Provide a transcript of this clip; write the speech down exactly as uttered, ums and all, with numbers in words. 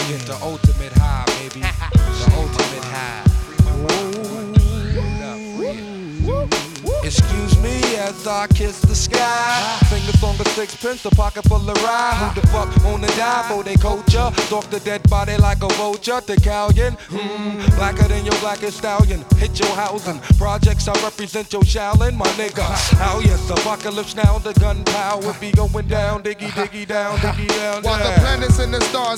get the ultimate high, baby. The ultimate high. Excuse me as I kiss the sky. Fingers on the sixpence, a pocket full of rye. Who the fuck wanna die for they culture? Stalk the dead body like a vulture. The Callion, hmm, blacker than your blackest stallion. Hit your housing. Projects, I represent your Shaolin, my nigga. How yes, apocalypse now, the gunpowder be going down. Diggy, diggy down, diggy down. While the down. planets and the stars